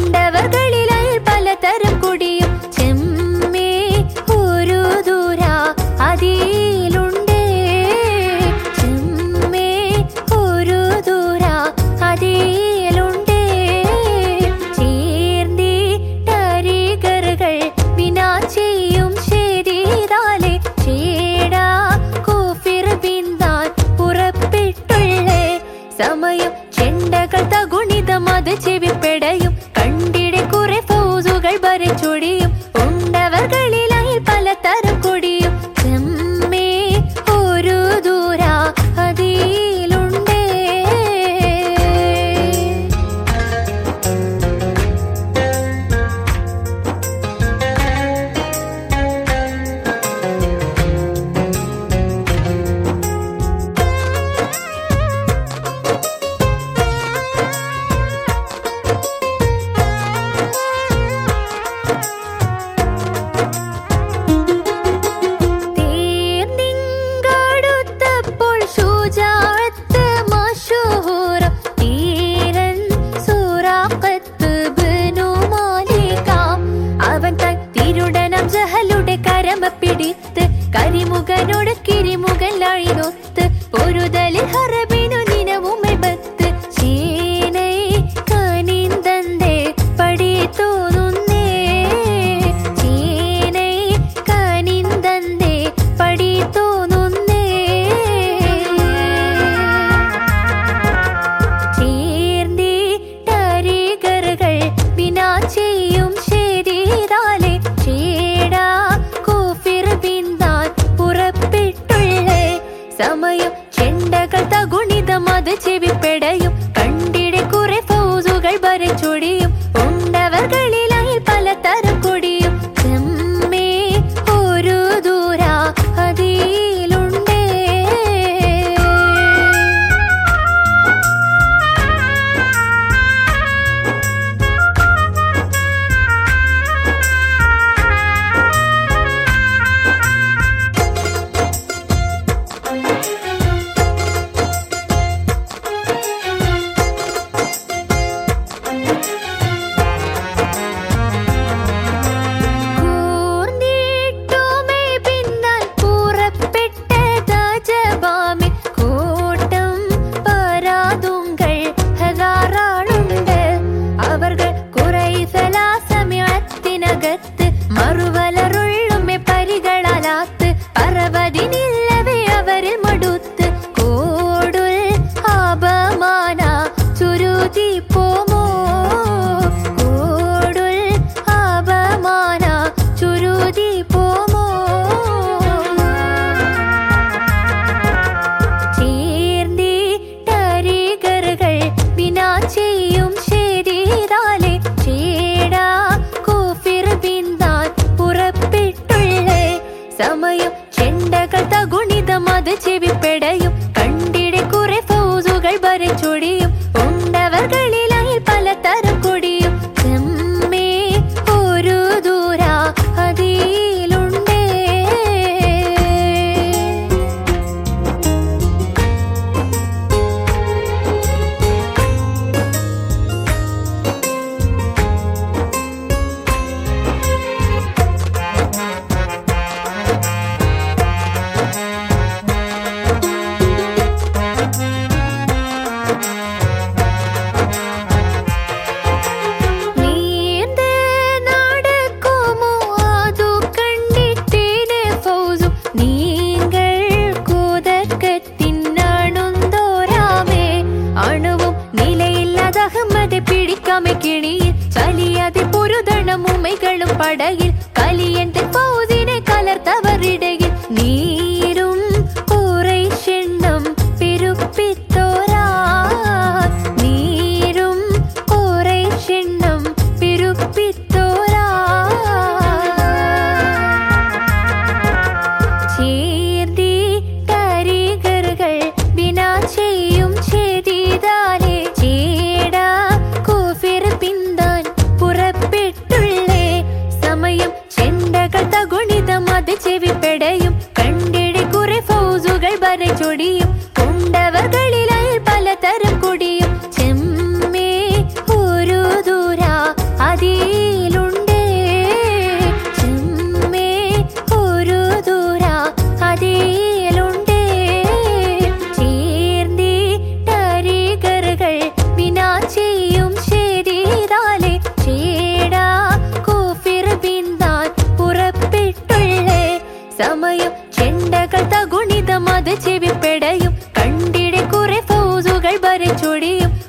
ഉണ്ടവർകളിലായി പലതരം കുടിയും ചെമ്മേ ഒരു ദൂര അതിലുണ്ടേ ചെമ്മേ ഒരു ദൂര അതിലുണ്ടേ ചേർന്നിട്ടരികറുകൾ വിനാ ചെയ്യും ശരീരാലെ ചേടാ കൂഫിർ ബിന്ദാൻ പുറപ്പെട്ടുള്ളേ സമയം ചെണ്ടകൾ തഗുണിതം അത് ചെവിപ്പെടയും കണ്ടിടെ കുറെ ഫൗസുകൾ വരച്ചൊടിയും ഉണ്ടവർകളിലായി പലതരം കൊടിയും ചെമ്മേ ഒരു ദൂര അതിലുണ്ടേ പിടിത്ത് കരിമുഖനോട് കിരിമുഖലാഴിനൊത്ത് പൊരുതലിൽ ഹറബിനു നിനവുമെ ബത്ത് ചീനൈ കനിന്തന്തേ പടി തോന്നുന്നേ ചീനൈ കനിന്തന്തേ പടി തോന്നുന്നേ ചേർന്നിട്ടരികറുകൾ വിനാ ചെയ്യും ശരീരാലെ ചേടാ സമയം ചെണ്ടകൾ തഗുണിതം അത് ചെവിപ്പെടയും കണ്ടിടെ കുറെ ഫൗസുകൾ വരച്ചൊടിയും ഉണ്ടവർകളിലായി പലതരം കൊടിയും ചെമ്മേ ഒരു ദൂര അതിലുണ്ടേ മറുവലറുള്ളുമെ പരികളാലാത്ത് അറവതിനില്ലവേ അവരിൽ മടുത്ത് കോടുൽ അപമാന ചുരുതി പോമോ കോടുൽ അപമാന ചുരുതി പോമോ ചേർന്നിട്ടരികറുകൾ വിനാ ചെയ്യും ശരീരാലെ ചേടാ കൂഫിർ ബിന്ദാൻ പുറപ്പെട്ടുള്ളേ സമയം ചെണ്ടകൾ തഗുണിതം അത് ചെവിപ്പെടയും കണ്ടിടെ കുറെ ഫൗസുകൾ വരച്ചൊടിയും ഉണ്ടവർകളിലായി പലതരം കൊടിയും ചെമ്മേ ഒരു ദൂര അതിലുണ്ടേ ചലിയാതെ പൊരുതണം ഉമ്മകളും പടയിൽ കലിയന്റെ പൗതിനെ കലർത്തവരിടയിൽ നീരും കുറേശെണ്ണം പെരുപ്പിത്തോരാ നീരും കുറേശെണ്ണം പെരുപ്പിത്തോരാ ചേർന്നിട്ടരികറുകൾ വിനാ ചെയ്യും ചെയ്താലേ ചേടാ കൂഫിർ പിന്താൻ പുറപ്പെട്ടുള്ളേ സമയം പായും ചെണ്ടകൾ തകുണിതം അത് ചെവിപ്പെടയും കണ്ടിടെ കുറെ ഫൗസുകൾ വരച്ചൊടിയും